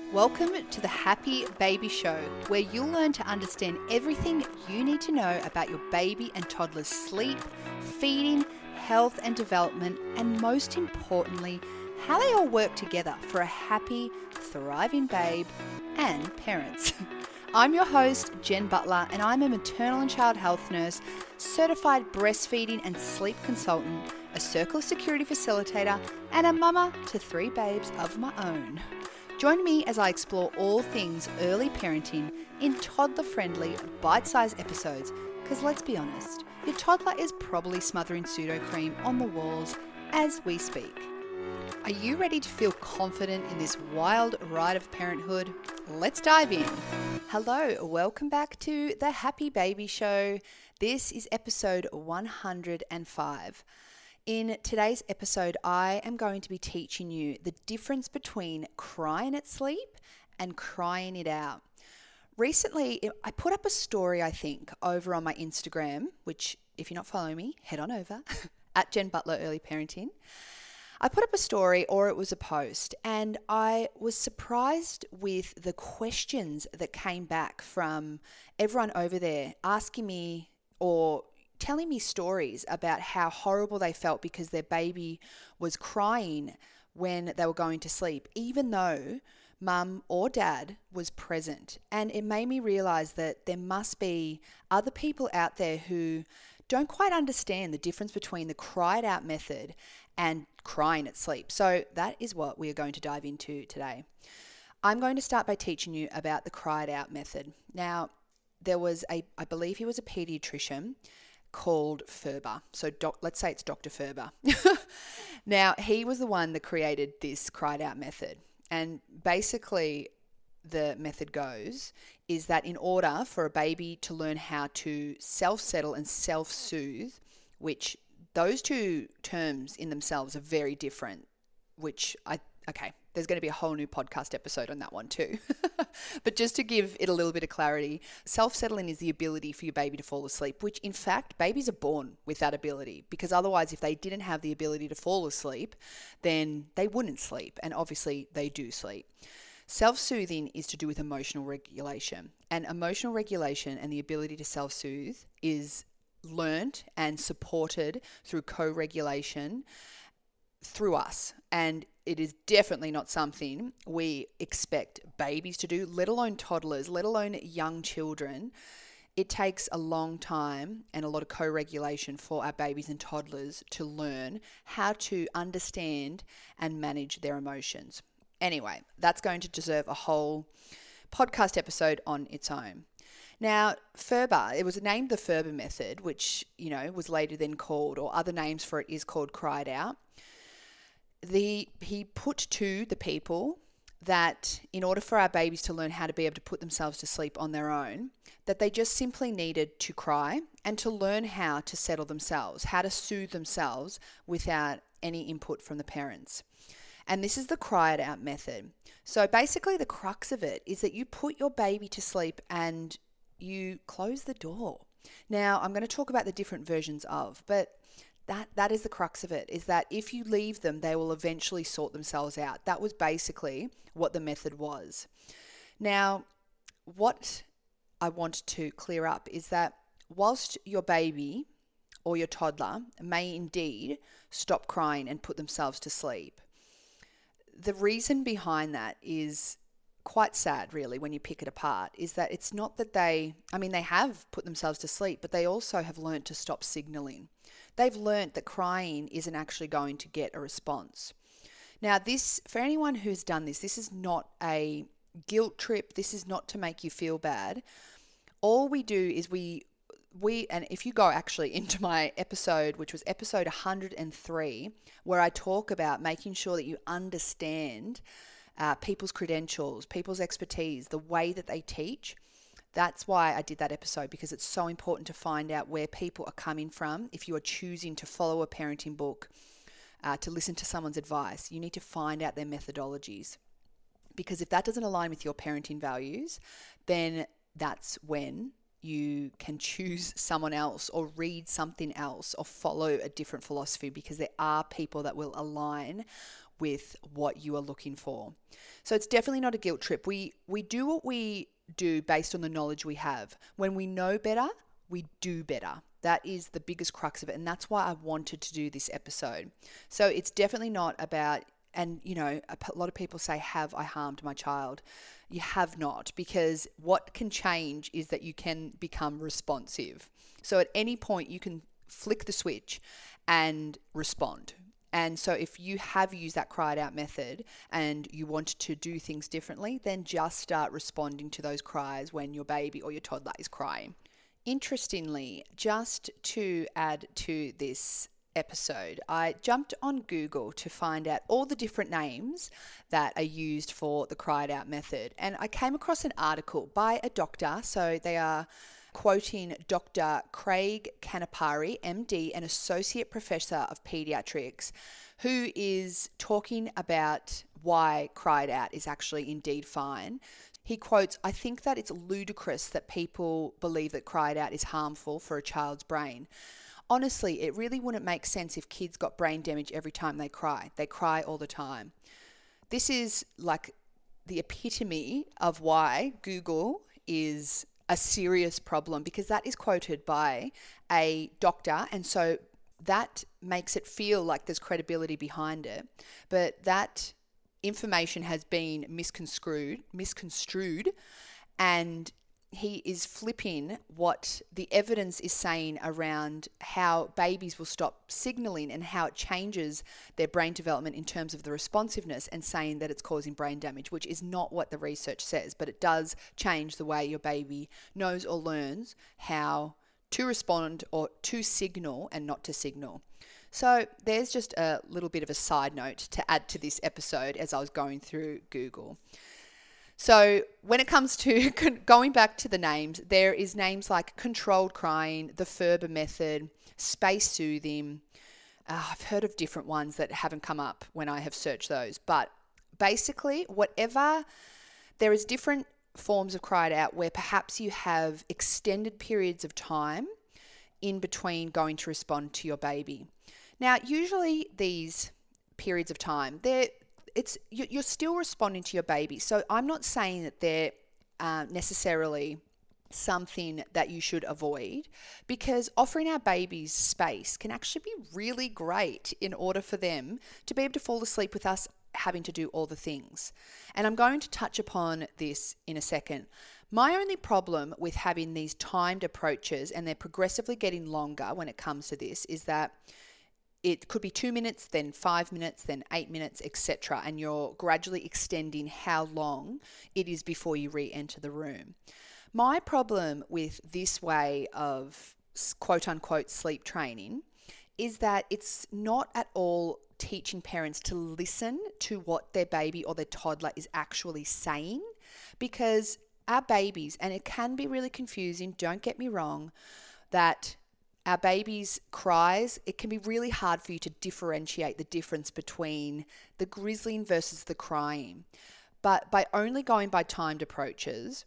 Welcome to the Happy Baby Show, where you'll learn to understand everything you need to know about your baby and toddler's sleep, feeding, health and development, and most importantly, how they all work together for a happy, thriving babe and parents. I'm your host, Jen Butler, and I'm a maternal and child health nurse, certified breastfeeding and sleep consultant, a Circle of Security facilitator, and a mama to 3 babes of my own. Join me as I explore all things early parenting in toddler-friendly, bite-sized episodes, because let's be honest, your toddler is probably smothering pseudo-cream on the walls as we speak. Are you ready to feel confident in this wild ride of parenthood? Let's dive in. Hello, welcome back to the Happy Baby Show. This is episode 105. In today's episode, I am going to be teaching you the difference between crying at sleep and crying it out. Recently, I put up a story, I think, over on my Instagram, which if you're not following me, head on over, at Jen Butler Early Parenting. I put up a story, or it was a post, and I was surprised with the questions that came back from everyone over there asking me or telling me stories about how horrible they felt because their baby was crying when they were going to sleep, even though mum or dad was present. And it made me realize that there must be other people out there who don't quite understand the difference between the cried out method and crying at sleep. So that is what we are going to dive into today. I'm going to start by teaching you about the cried out method. Now, there was I believe he was a pediatrician called Ferber. So let's say it's Dr. Ferber. Now, he was the one that created this cried out method. And basically the method goes is that in order for a baby to learn how to self-settle and self-soothe, which those two terms in themselves are very different, there's going to be a whole new podcast episode on that one too. But just to give it a little bit of clarity, self-settling is the ability for your baby to fall asleep, which in fact, babies are born with that ability, because otherwise if they didn't have the ability to fall asleep, then they wouldn't sleep. And obviously they do sleep. Self-soothing is to do with emotional regulation, and emotional regulation and the ability to self-soothe is learned and supported through co-regulation through us. And it is definitely not something we expect babies to do, let alone toddlers, let alone young children. It takes a long time and a lot of co-regulation for our babies and toddlers to learn how to understand and manage their emotions. Anyway, that's going to deserve a whole podcast episode on its own. Now, Ferber, it was named the Ferber method, which, was later then called, or other names for it is called cried out. He put to the people that in order for our babies to learn how to be able to put themselves to sleep on their own, that they just simply needed to cry and to learn how to settle themselves, how to soothe themselves without any input from the parents. And this is the cried out method. So basically the crux of it is that you put your baby to sleep and you close the door. Now, I'm going to talk about the different versions of, but that is the crux of it, is that if you leave them, they will eventually sort themselves out. That was basically what the method was. Now, what I want to clear up is that whilst your baby or your toddler may indeed stop crying and put themselves to sleep, the reason behind that is quite sad, really, when you pick it apart, is that it's not that they have put themselves to sleep, but they also have learned to stop signaling. They've learned that crying isn't actually going to get a response. Now, this, for anyone who's done this is not a guilt trip. This is not to make you feel bad. All we do is we and if you go actually into my episode, which was episode 103, where I talk about making sure that you understand people's credentials, people's expertise, the way that they teach. That's why I did that episode, because it's so important to find out where people are coming from. If you are choosing to follow a parenting book, to listen to someone's advice, you need to find out their methodologies. Because if that doesn't align with your parenting values, then that's when you can choose someone else or read something else or follow a different philosophy, because there are people that will align with what you are looking for. So it's definitely not a guilt trip. We do what we do based on the knowledge we have. When we know better, we do better. That is the biggest crux of it. And that's why I wanted to do this episode. So it's definitely not about, and a lot of people say, have I harmed my child? You have not, because what can change is that you can become responsive. So at any point you can flick the switch and respond. And so if you have used that cried out method and you want to do things differently, then just start responding to those cries when your baby or your toddler is crying. Interestingly, just to add to this episode, I jumped on Google to find out all the different names that are used for the cried out method. And I came across an article by a doctor. So they are quoting Dr. Craig Canapari, MD, an associate professor of pediatrics, who is talking about why cried out is actually indeed fine. He quotes, "I think that it's ludicrous that people believe that cried out is harmful for a child's brain. Honestly, it really wouldn't make sense if kids got brain damage every time they cry. They cry all the time." This is like the epitome of why Google is a serious problem, because that is quoted by a doctor, and so that makes it feel like there's credibility behind it. But that information has been misconstrued, and he is flipping what the evidence is saying around how babies will stop signaling and how it changes their brain development in terms of the responsiveness, and saying that it's causing brain damage, which is not what the research says, but it does change the way your baby knows or learns how to respond or to signal and not to signal. So there's just a little bit of a side note to add to this episode as I was going through Google. So when it comes to going back to the names, there is names like controlled crying, the Ferber method, space soothing. I've heard of different ones that haven't come up when I have searched those. But basically, there is different forms of cried out where perhaps you have extended periods of time in between going to respond to your baby. Now, usually these periods of time, you're still responding to your baby. So I'm not saying that they're necessarily something that you should avoid, because offering our babies space can actually be really great in order for them to be able to fall asleep with us having to do all the things. And I'm going to touch upon this in a second. My only problem with having these timed approaches, and they're progressively getting longer when it comes to this, is that it could be 2 minutes, then 5 minutes, then 8 minutes, etc. And you're gradually extending how long it is before you re-enter the room. My problem with this way of quote unquote sleep training is that it's not at all teaching parents to listen to what their baby or their toddler is actually saying, because our babies, and it can be really confusing, don't get me wrong, that our baby's cries, it can be really hard for you to differentiate the difference between the grizzling versus the crying. But by only going by timed approaches,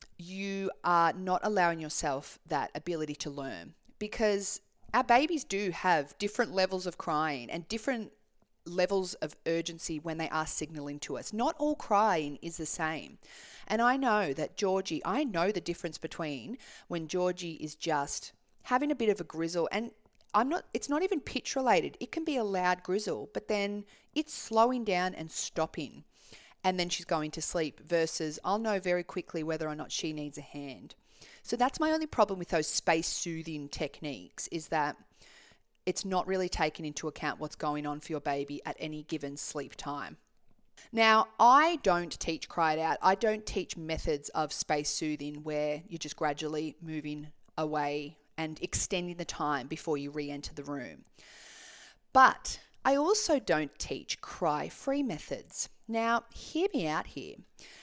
you are not allowing yourself that ability to learn, because our babies do have different levels of crying and different levels of urgency when they are signaling to us. Not all crying is the same. And I know that I know the difference between when Georgie is just having a bit of a grizzle, and it's not even pitch related. It can be a loud grizzle, but then it's slowing down and stopping, and then she's going to sleep, versus I'll know very quickly whether or not she needs a hand. So that's my only problem with those space soothing techniques, is that it's not really taking into account what's going on for your baby at any given sleep time. Now, I don't teach cried out. I don't teach methods of space soothing where you're just gradually moving away and extending the time before you re-enter the room. But I also don't teach cry-free methods. Now, hear me out here.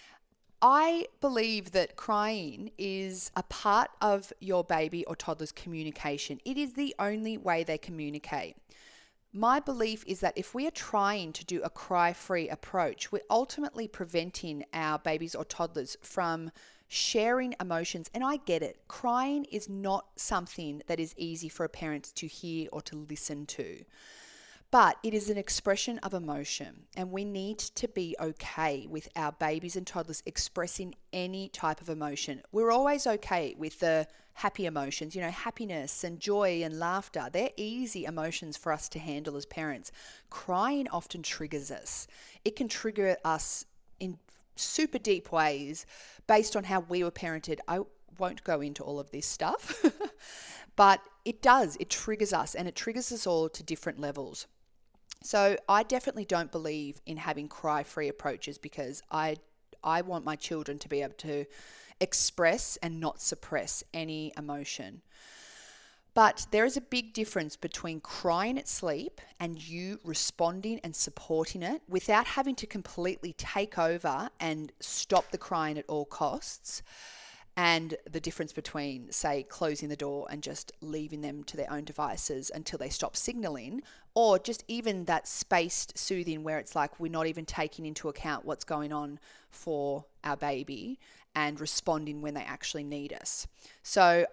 I believe that crying is a part of your baby or toddler's communication. It is the only way they communicate. My belief is that if we are trying to do a cry-free approach, we're ultimately preventing our babies or toddlers from sharing emotions. And I get it. Crying is not something that is easy for a parent to hear or to listen to. But it is an expression of emotion, and we need to be okay with our babies and toddlers expressing any type of emotion. We're always okay with the happy emotions, happiness and joy and laughter. They're easy emotions for us to handle as parents. Crying often triggers us. It can trigger us in super deep ways based on how we were parented. I won't go into all of this stuff, but it does. It triggers us, and it triggers us all to different levels. So I definitely don't believe in having cry-free approaches, because I want my children to be able to express and not suppress any emotion. But there is a big difference between crying at sleep and you responding and supporting it without having to completely take over and stop the crying at all costs, and the difference between, say, closing the door and just leaving them to their own devices until they stop signaling, or just even that spaced soothing where it's like we're not even taking into account what's going on for our baby and responding when they actually need us. So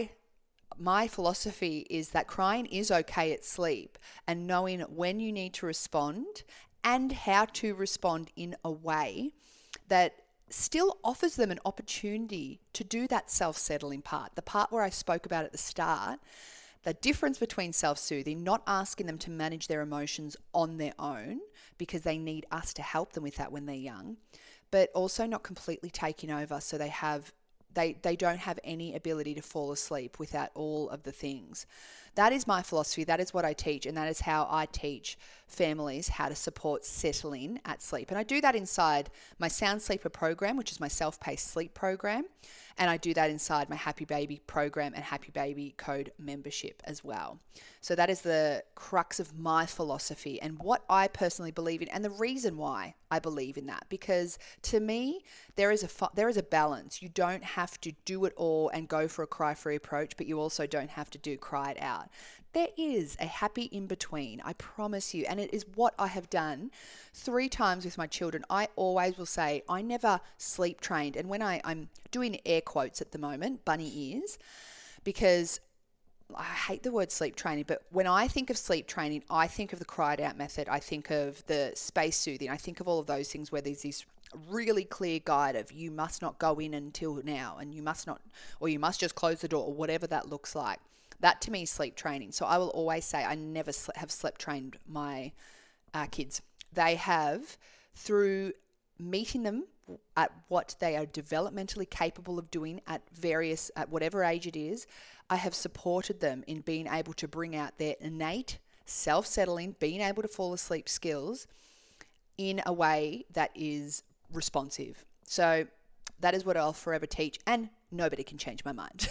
my philosophy is that crying is okay at sleep, and knowing when you need to respond and how to respond in a way that still offers them an opportunity to do that self-settling part, the part where I spoke about at the start, the difference between self-soothing, not asking them to manage their emotions on their own because they need us to help them with that when they're young, but also not completely taking over so they don't have any ability to fall asleep without all of the things. That is my philosophy. That is what I teach, and that is how I teach families how to support settling at sleep. And I do that inside my Sound Sleeper program, which is my self-paced sleep program, and I do that inside my Happy Baby program and Happy Baby Code membership as well. So that is the crux of my philosophy and what I personally believe in, and the reason why I believe in that, because to me, there is a balance. You don't have to do it all and go for a cry-free approach, but you also don't have to do cry it out. There is a happy in between, I promise you, and it is what I have done 3 times with my children. I always will say I never sleep trained, and when I'm doing air quotes at the moment, bunny ears, because I hate the word sleep training, but when I think of sleep training, I think of the cried out method. I think of the space soothing. I think of all of those things where there's this really clear guide of you must not go in until now, and you must not, or you must just close the door, or whatever that looks like. That to me is sleep training. So I will always say I never have sleep trained my kids. They have, through meeting them at what they are developmentally capable of doing at whatever age it is, I have supported them in being able to bring out their innate self-settling, being able to fall asleep skills in a way that is responsive. So that is what I'll forever teach, and nobody can change my mind.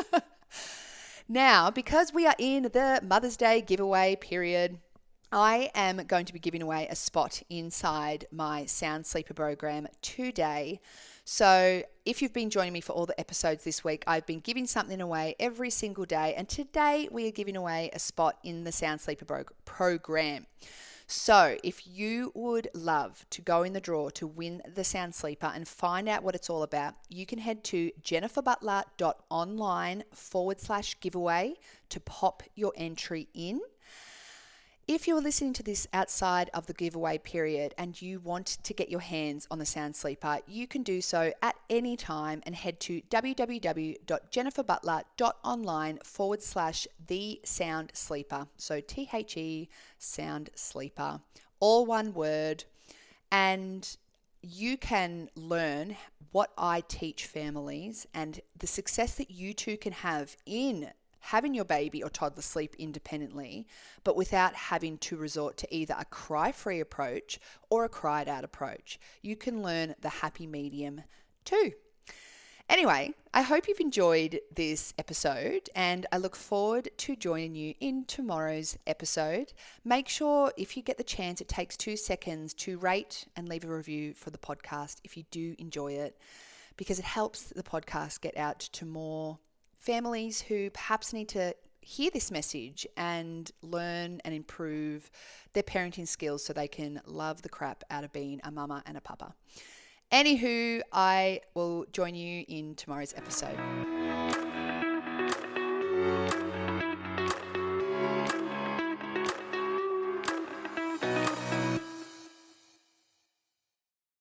Now, because we are in the Mother's Day giveaway period, I am going to be giving away a spot inside my Sound Sleeper program today. So if you've been joining me for all the episodes this week, I've been giving something away every single day. And today we are giving away a spot in the Sound Sleeper program. So if you would love to go in the draw to win the Sound Sleeper and find out what it's all about, you can head to jenniferbutler.online/giveaway to pop your entry in. If you're listening to this outside of the giveaway period and you want to get your hands on the Sound Sleeper, you can do so at any time and head to www.jenniferbutler.online/the-sound-sleeper. So THE Sound Sleeper, all one word. And you can learn what I teach families and the success that you too can have in having your baby or toddler sleep independently, but without having to resort to either a cry-free approach or a cried-out approach. You can learn the happy medium too. Anyway, I hope you've enjoyed this episode, and I look forward to joining you in tomorrow's episode. Make sure, if you get the chance, it takes 2 seconds to rate and leave a review for the podcast if you do enjoy it, because it helps the podcast get out to more families who perhaps need to hear this message and learn and improve their parenting skills so they can love the crap out of being a mama and a papa. Anywho, I will join you in tomorrow's episode.